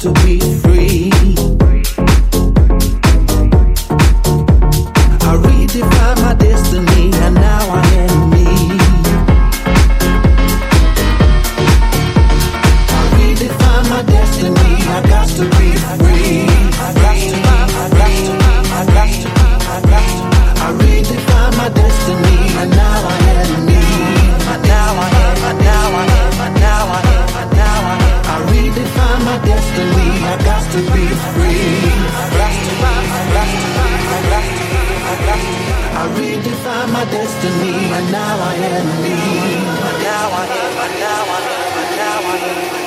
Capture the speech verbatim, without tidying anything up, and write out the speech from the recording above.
to be free. I redefined my destiny and now I am me. I redefined my destiny, I got to be free. I got to be, I got to be, I got to be, I got to be. I redefined my destiny and now I am me. And now I am, and now I am, and now I am, and now I am. I redefine my destiny, I got to be free. I got to be, I got to be, I got to be, I got to be. I redefine my destiny and now I am me. And now I am, and now I am, and now I am.